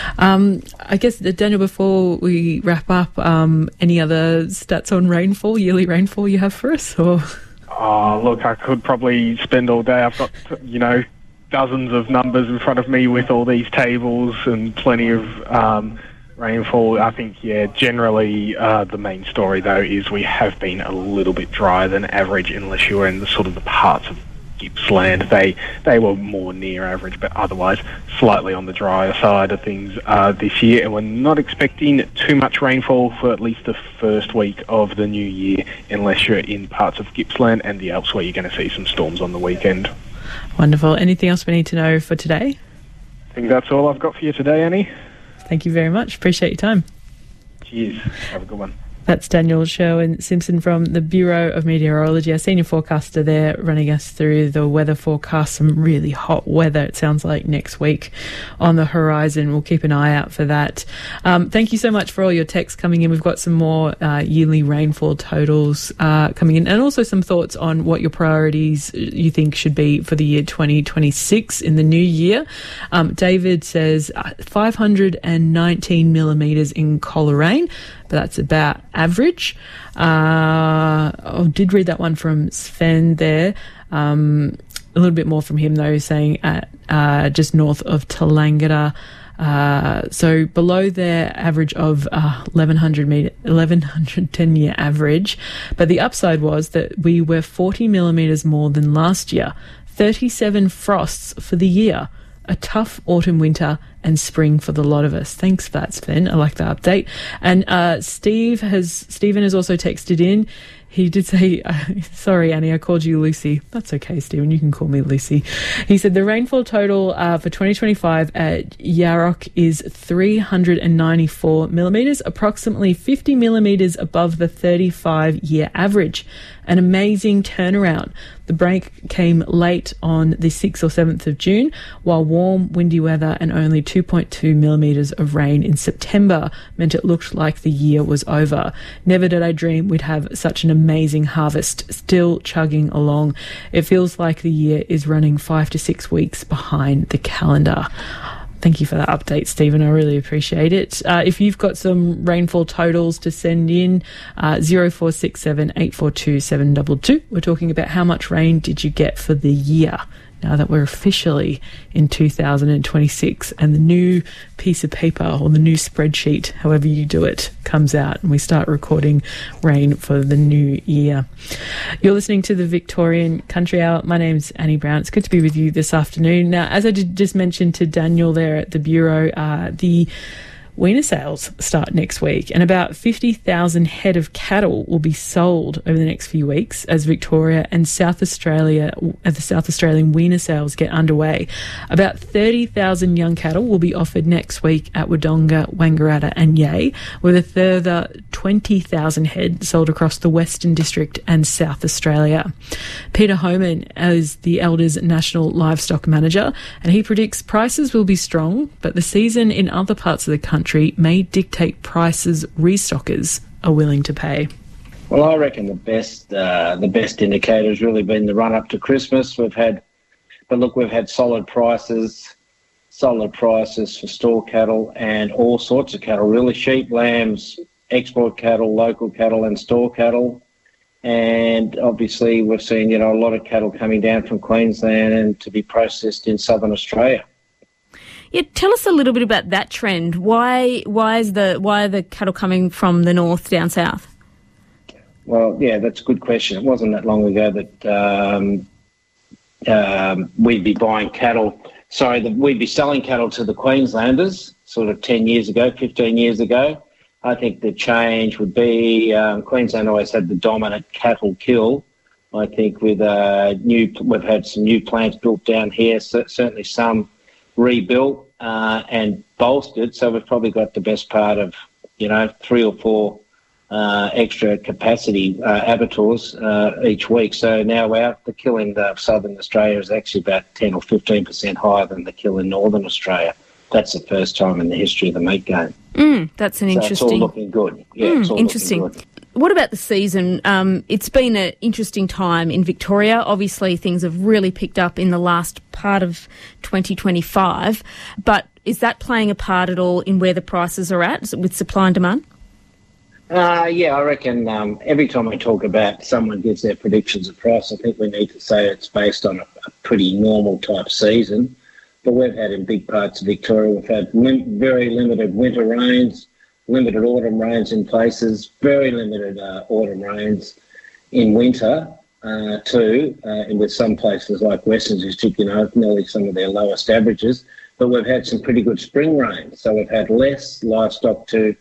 Um, I guess, Daniel, before we wrap up, um, any other stats on rainfall, yearly rainfall you have for us? Or? Oh, look, I could probably spend all day. I've got, you know, dozens of numbers in front of me with all these tables and plenty of um, rainfall. I think, yeah, generally uh, the main story, though, is we have been a little bit drier than average, unless you're in the sort of the parts of Gippsland. They they were more near average, but otherwise slightly on the drier side of things uh, this year. And we're not expecting too much rainfall for at least the first week of the new year, unless you're in parts of Gippsland and the Alps where you're going to see some storms on the weekend. Wonderful. Anything else we need to know for today? I think that's all I've got for you today, Annie. Thank you very much. Appreciate your time. Cheers. Have a good one. That's Daniel Sherwin-Simpson from the Bureau of Meteorology, our senior forecaster there, running us through the weather forecast. Some really hot weather, it sounds like, next week on the horizon. We'll keep an eye out for that. Um, thank you so much for all your texts coming in. We've got some more uh, yearly rainfall totals uh, coming in, and also some thoughts on what your priorities you think should be for the year twenty twenty-six in the new year. Um, David says uh, five hundred nineteen millimetres in Coleraine, but that's about average. Uh, I did read that one from Sven there. Um, a little bit more from him, though, saying at uh, just north of Tallangatta. Uh, so below their average of uh, eleven hundred meter, eleven ten year average. But the upside was that we were forty millimetres more than last year. thirty-seven frosts for the year. A tough autumn, winter and spring for the lot of us. Thanks for that, Sven. I like the update. And uh, Steve has Stephen has also texted in. He did say, uh, sorry, Annie, I called you Lucy. That's okay, Stephen. You can call me Lucy. He said the rainfall total uh, for twenty twenty-five at Yarok is three hundred ninety-four millimetres, approximately fifty millimetres above the thirty-five year average. An amazing turnaround. The break came late on the sixth or seventh of June, while warm, windy weather and only two point two millimetres of rain in September meant it looked like the year was over. Never did I dream we'd have such an amazing harvest, still chugging along. It feels like the year is running five to six weeks behind the calendar. Thank you for that update, Stephen. I really appreciate it. Uh, if you've got some rainfall totals to send in, uh, zero four six seven eight four two seven two two. We're talking about how much rain did you get for the year, now that we're officially in two thousand twenty-six and the new piece of paper or the new spreadsheet, however you do it, comes out and we start recording rain for the new year. You're listening to the Victorian Country Hour. My name's Annie Brown. It's good to be with you this afternoon. Now, as I did just mention to Daniel there at the Bureau, uh, the weaner sales start next week, and about fifty thousand head of cattle will be sold over the next few weeks as Victoria and South Australia, as the South Australian weaner sales get underway. About thirty thousand young cattle will be offered next week at Wodonga, Wangaratta and Yea, with a further twenty thousand head sold across the Western District and South Australia. Peter Homan is the Elders National Livestock Manager, and he predicts prices will be strong, but the season in other parts of the country may dictate prices restockers are willing to pay. Well, I reckon the best uh, the best indicator has really been the run up to Christmas. We've had, but look, we've had solid prices, solid prices for store cattle and all sorts of cattle, really, sheep, lambs, export cattle, local cattle and store cattle. And obviously we've seen, you know, a lot of cattle coming down from Queensland and to be processed in southern Australia. Yeah, tell us a little bit about that trend. Why why is the why are the cattle coming from the north down south? Well, yeah, that's a good question. It wasn't that long ago that um, um, we'd be buying cattle. Sorry, that we'd be selling cattle to the Queenslanders. Sort of ten years ago, fifteen years ago. I think the change would be um, Queensland always had the dominant cattle kill. I think with uh, new, we've had some new plants built down here. So certainly some rebuilt uh, and bolstered, so we've probably got the best part of, you know, three or four uh, extra capacity uh, abattoirs uh, each week. So now our, the kill in uh, southern Australia is actually about ten or fifteen percent higher than the kill in northern Australia. That's the first time in the history of the meat game. Mm, that's an so interesting... it's all looking good. Yeah, mm, it's all interesting. looking good. What about the season? Um, it's been an interesting time in Victoria. Obviously, things have really picked up in the last part of twenty twenty-five. But is that playing a part at all in where the prices are at with supply and demand? Uh, yeah, I reckon um, every time we talk about someone gives their predictions of price, I think we need to say it's based on a, a pretty normal type season. But we've had in big parts of Victoria, we've had lim- very limited winter rains, limited autumn rains in places, very limited uh, autumn rains in winter. uh, too, uh, and with some places like Western District, you know, nearly some of their lowest averages. But we've had some pretty good spring rain, so we've had less livestock to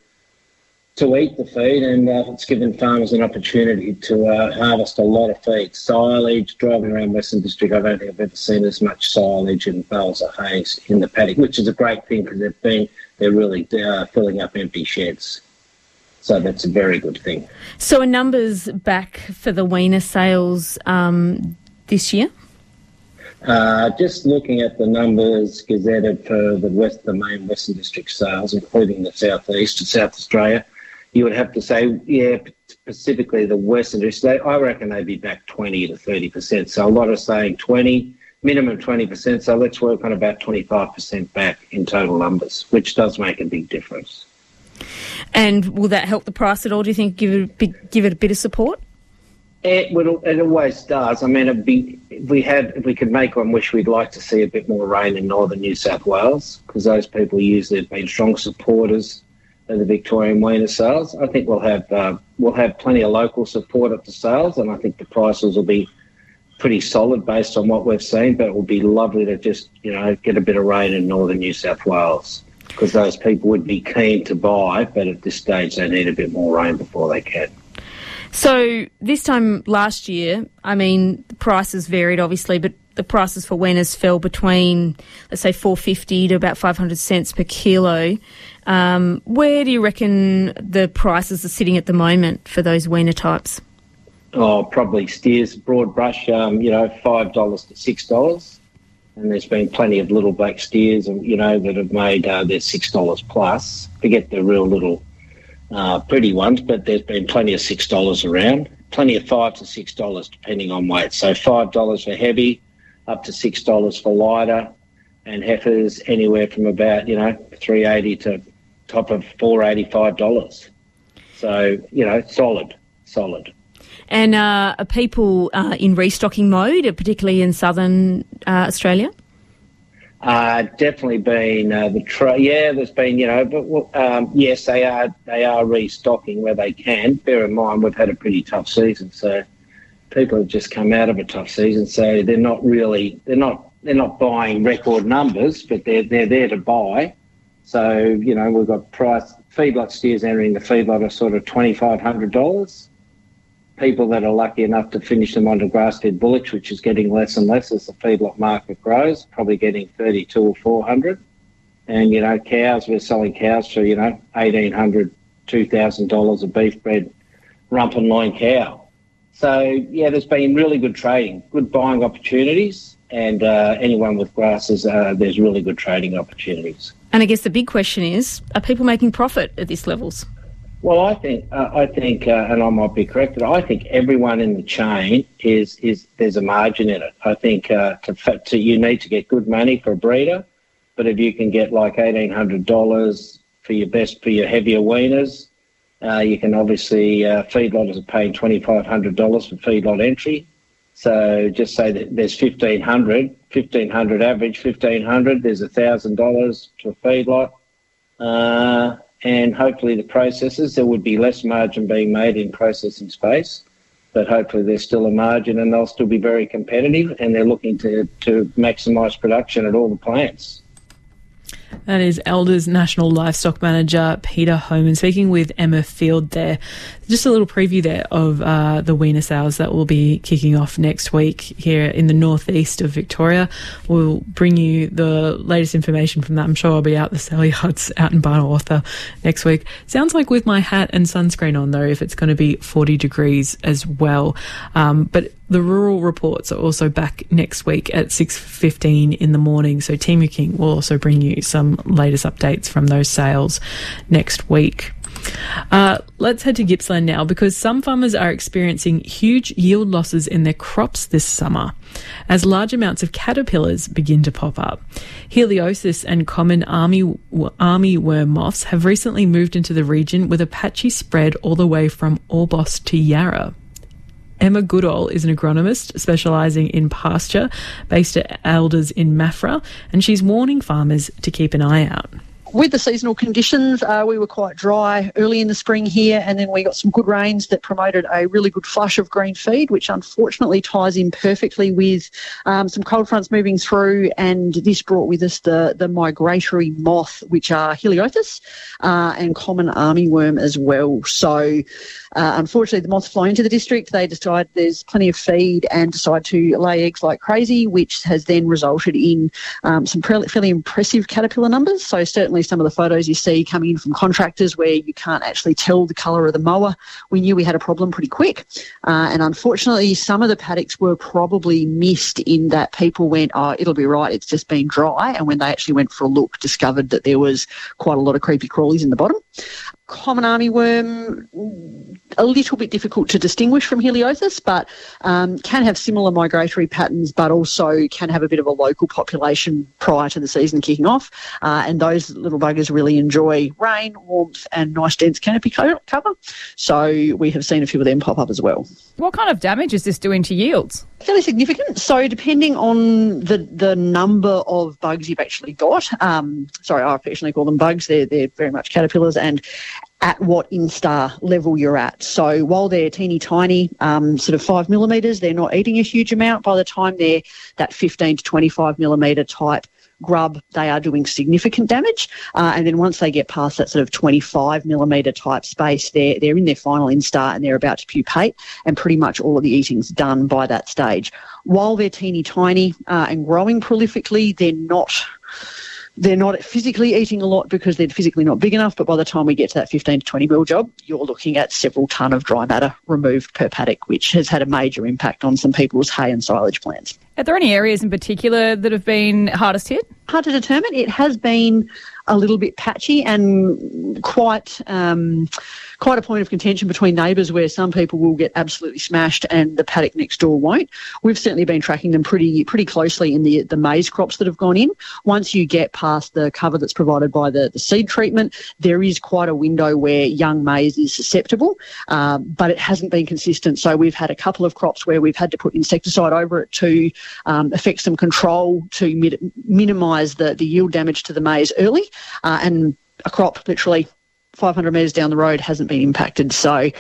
to eat the feed, and uh, it's given farmers an opportunity to uh, harvest a lot of feed. Silage, driving around Western District, I don't think I've ever seen as much silage and bales of hay in the paddock, which is a great thing because they've been they're really uh, filling up empty sheds. So that's a very good thing. So are numbers back for the weaner sales um, this year? Uh, just looking at the numbers gazetted for the west, the main Western District sales, including the southeast and South Australia, you would have to say, yeah, specifically the Western District, I reckon they'd be back twenty to thirty percent. So a lot are saying twenty, minimum twenty percent. So let's work on about twenty-five percent back in total numbers, which does make a big difference. And will that help the price at all? Do you think give it a big, give it a bit of support? It would. It always does. I mean, it'd be, if we had, if we could make one wish, we'd like to see a bit more rain in northern New South Wales because those people usually have been strong supporters of the Victorian weaner sales. I think we'll have uh, we'll have plenty of local support at the sales, and I think the prices will be pretty solid based on what we've seen. But it would be lovely to just you know get a bit of rain in northern New South Wales because those people would be keen to buy, but at this stage they need a bit more rain before they can. So this time last year, I mean, the prices varied obviously, but the prices for weaners fell between, let's say, four fifty to about five hundred cents per kilo. Um, where do you reckon the prices are sitting at the moment for those weaner types? Oh, probably steers, broad brush, um, you know, five dollars to six dollars. And there's been plenty of little black steers, you know, that have made uh, their six dollars plus. Forget the real little Uh, pretty ones, but there's been plenty of six dollars around, plenty of five to six dollars depending on weight. So five dollars for heavy, up to six dollars for lighter, and heifers anywhere from about you know three eighty to top of four eighty five dollars. So you know, solid, solid. And uh, are people uh, in restocking mode, particularly in southern uh, Australia? Uh, definitely been uh, the tra- yeah. There's been you know, but um, yes, they are they are restocking where they can. Bear in mind we've had a pretty tough season, so people have just come out of a tough season, so they're not really they're not they're not buying record numbers, but they're they're there to buy. So you know we've got price feedlot steers entering the feedlot are sort of twenty five hundred dollars. People that are lucky enough to finish them onto grass-fed bullocks, which is getting less and less as the feedlot market grows, probably getting thirty-two or four hundred. And, you know, cows, we're selling cows for, you know, eighteen hundred dollars, two thousand dollars a beef bred rump and loin cow. So, yeah, there's been really good trading, good buying opportunities, and uh, anyone with grasses, uh, there's really good trading opportunities. And I guess the big question is, are people making profit at these levels? Well, I think, uh, I think, uh, and I might be corrected. I think everyone in the chain is is there's a margin in it. I think uh, to, to you need to get good money for a breeder, but if you can get like eighteen hundred dollars for your best for your heavier weaners, uh, you can obviously uh, feedlotters are paying twenty five hundred dollars for feedlot entry. So just say that there's fifteen hundred, fifteen hundred average, fifteen hundred. There's a thousand dollars to a feedlot. Uh, And hopefully the processors, there would be less margin being made in processing space, but hopefully there's still a margin and they'll still be very competitive and they're looking to, to maximise production at all the plants. That is Elders National Livestock Manager Peter Homan speaking with Emma Field there. Just a little preview there of uh, the weaner sales that will be kicking off next week here in the northeast of Victoria. We'll bring you the latest information from that. I'm sure I'll be out the sale yards out in Barnawartha next week. Sounds like with my hat and sunscreen on though, if it's going to be forty degrees as well. Um, but the rural reports are also back next week at six fifteen in the morning. So Team King will also bring you some latest updates from those sales next week. Uh, let's head to Gippsland now because some farmers are experiencing huge yield losses in their crops this summer as large amounts of caterpillars begin to pop up. Heliosis and common army, army worm moths have recently moved into the region with a patchy spread all the way from Orbost to Yarra. Emma Goodall is an agronomist specialising in pasture based at Elders in Maffra, and she's warning farmers to keep an eye out. with the seasonal conditions, uh, we were quite dry early in the spring here, and then we got some good rains that promoted a really good flush of green feed, which unfortunately ties in perfectly with um, some cold fronts moving through, and this brought with us the, the migratory moth, which are Heliothis, uh, and common armyworm as well. So uh, unfortunately, the moths fly into the district. They decide there's plenty of feed and decide to lay eggs like crazy, which has then resulted in um, some fairly impressive caterpillar numbers. So certainly some of the photos you see coming in from contractors where you can't actually tell the colour of the mower, we knew we had a problem pretty quick. Uh, and unfortunately, some of the paddocks were probably missed in that people went, oh, it'll be right, it's just been dry. And when they actually went for a look, discovered that there was quite a lot of creepy crawlies in the bottom. Common armyworm, a little bit difficult to distinguish from Heliothis, but um, can have similar migratory patterns, but also can have a bit of a local population prior to the season kicking off. Uh, and those little buggers really enjoy rain, warmth, and nice dense canopy co- cover. So we have seen a few of them pop up as well. What kind of damage is this doing to yields? Fairly significant. So depending on the the number of bugs you've actually got, um, sorry, I affectionately call them bugs. They're they're very much caterpillars, and at what instar level you're at. So while they're teeny tiny, um, sort of five millimetres, they're not eating a huge amount. By the time they're that fifteen to twenty-five millimetre type grub, they are doing significant damage. Uh, and then once they get past that sort of twenty-five millimetre type space, they're, they're in their final instar and they're about to pupate, and pretty much all of the eating's done by that stage. While they're teeny tiny uh, and growing prolifically, they're not... They're not physically eating a lot because they're physically not big enough, but by the time we get to that fifteen to twenty mil job, you're looking at several tonne of dry matter removed per paddock, which has had a major impact on some people's hay and silage plans. Are there any areas in particular that have been hardest hit? Hard to determine. It has been a little bit patchy and quite um, quite a point of contention between neighbours, where some people will get absolutely smashed and the paddock next door won't. We've certainly been tracking them pretty pretty closely in the the maize crops that have gone in. Once you get past the cover that's provided by the, the seed treatment, there is quite a window where young maize is susceptible, um, but it hasn't been consistent. So we've had a couple of crops where we've had to put insecticide over it to um, effect some control to mit- minimise the, the yield damage to the maize early. Uh, and a crop literally five hundred metres down the road hasn't been impacted. So h-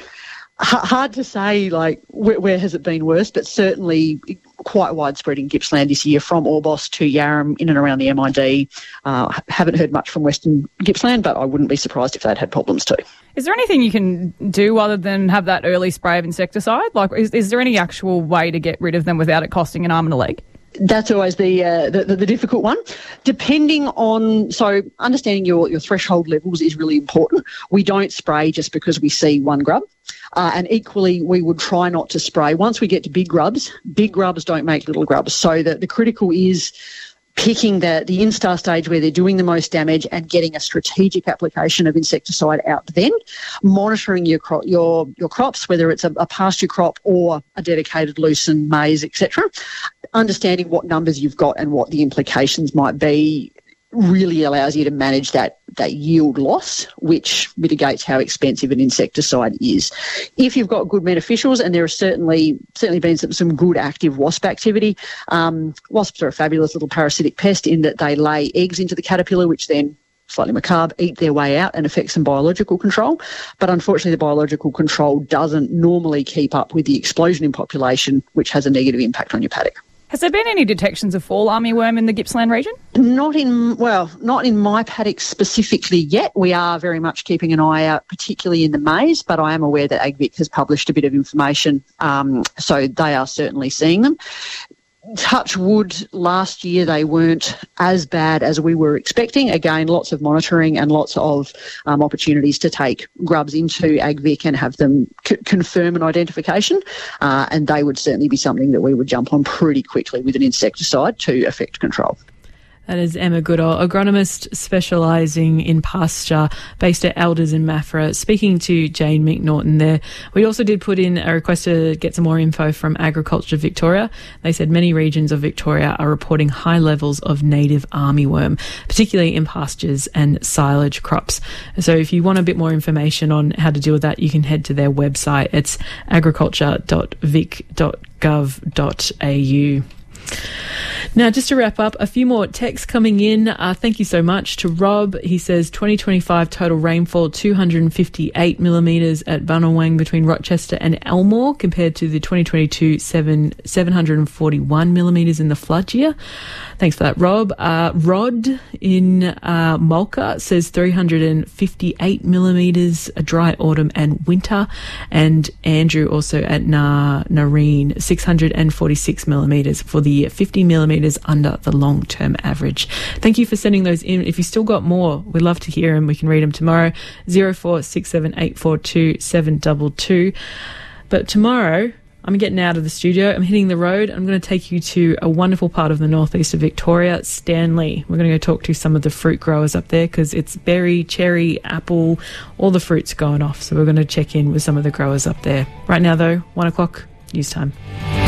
hard to say, like, where, where has it been worse, but certainly quite widespread in Gippsland this year, from Orbost to Yarram, in and around the M I D. Uh, haven't heard much from Western Gippsland, but I wouldn't be surprised if they'd had problems too. Is there anything you can do other than have that early spray of insecticide? Like, is, is there any actual way to get rid of them without it costing an arm and a leg? That's always the, uh, the, the the difficult one. Depending on, so understanding your, your threshold levels is really important. We don't spray just because we see one grub. Uh, and equally, we would try not to spray. Once we get to big grubs, big grubs don't make little grubs. So the, the critical is picking the, the instar stage where they're doing the most damage and getting a strategic application of insecticide out then. Monitoring your cro- your your crops, whether it's a, a pasture crop or a dedicated lucerne, maize, et cetera. Understanding what numbers you've got and what the implications might be really allows you to manage that that yield loss, which mitigates how expensive an insecticide is. If you've got good beneficials, and there have certainly certainly been some, some good active wasp activity, um, wasps are a fabulous little parasitic pest in that they lay eggs into the caterpillar, which then, slightly macabre, eat their way out and affect some biological control. But unfortunately, the biological control doesn't normally keep up with the explosion in population, which has a negative impact on your paddock. Has there been any detections of fall armyworm in the Gippsland region? Not in, well, not in my paddock specifically yet. We are very much keeping an eye out, particularly in the maize, but I am aware that AgVic has published a bit of information, um, so they are certainly seeing them. Touch wood, last year they weren't as bad as we were expecting. Again, lots of monitoring and lots of um, opportunities to take grubs into AgVic and have them c- confirm an identification, uh, and they would certainly be something that we would jump on pretty quickly with an insecticide to effect control. That is Emma Goodall, agronomist specialising in pasture, based at Elders in Maffra, speaking to Jane McNaughton there. We also did put in a request to get some more info from Agriculture Victoria. They said many regions of Victoria are reporting high levels of native armyworm, particularly in pastures and silage crops. So if you want a bit more information on how to deal with that, you can head to their website. It's agriculture dot vic dot gov dot a u. Now, just to wrap up, a few more texts coming in. Uh, thank you so much to Rob. He says twenty twenty-five total rainfall, two hundred fifty-eight millimetres at Bunawang between Rochester and Elmore, compared to the twenty twenty-two seven, seven hundred forty-one millimetres in the flood year. Thanks for that, Rob. Uh, Rod in uh, Mulca says three hundred fifty-eight millimetres, a dry autumn and winter. And Andrew also at Na- Nareen, six hundred forty-six millimetres for the year, fifty millimetres under the long-term average. Thank you for sending those in. If you still got more, we'd love to hear them. We can read them tomorrow. zero four six seven eight four two seven two two. But tomorrow, I'm getting out of the studio. I'm hitting the road. I'm going to take you to a wonderful part of the northeast of Victoria, Stanley. We're going to go talk to some of the fruit growers up there because it's berry, cherry, apple, all the fruits going off. So we're going to check in with some of the growers up there. Right now, though, one o'clock, news time.